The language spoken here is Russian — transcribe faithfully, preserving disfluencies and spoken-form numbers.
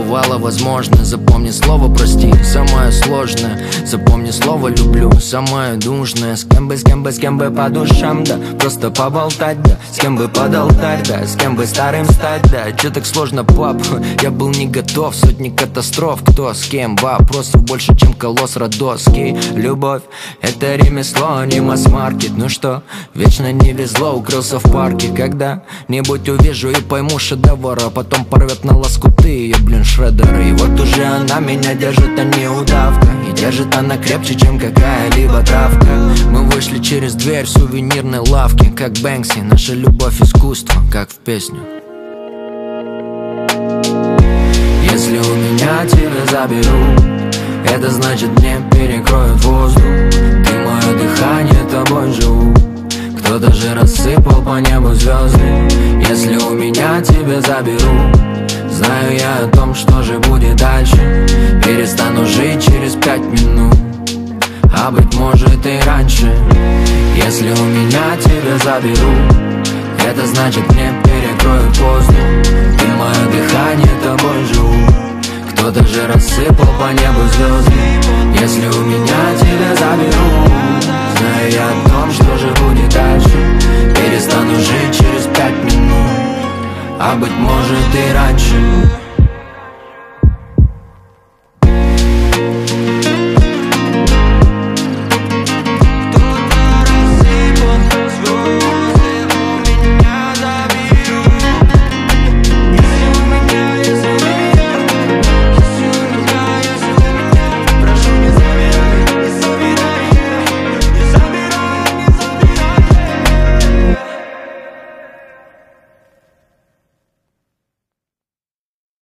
бывало возможно. Запомни слово прости, самое сложное. Запомни слово люблю, самое нужное. С кем бы, с кем бы, с кем бы по душам, да. Просто поболтать, да. С кем бы под алтарь, да. С кем бы старым стать, да. Че так сложно, пап? Я был не готов, сотни катастроф. Кто с кем? Вопросов больше, чем колосс Родосский. Любовь — это ремесло, а не масс-маркет. Ну что, вечно не везло, укрылся в парке. Когда-нибудь увижу и пойму шедевр, а потом порвет на лоскуты ее, блин, шредеры. И вот уже она меня держит, а не удавка. И держит она крепче, чем какая-либо травка. Мы вышли через дверь в сувенирной лавке, как Бэнкси, наша любовь искусство, как в песню. Если у меня тебя заберут, это значит мне перекроют воздух. Ты мое дыхание, тобой живу. Кто-то же рассыпал по небу звезды. Если у меня тебя заберут, знаю я о том, что же будет дальше. Перестану жить через пять минут, а быть может и раньше. Если у меня тебя заберут, это значит мне перекроют воздух. Ты мое дыхание, тобой живу. Кто-то же рассыпал по небу звезды. Если у меня тебя заберут, знаю я о том, что же будет дальше. Перестану жить через пять минут, а быть может и раньше.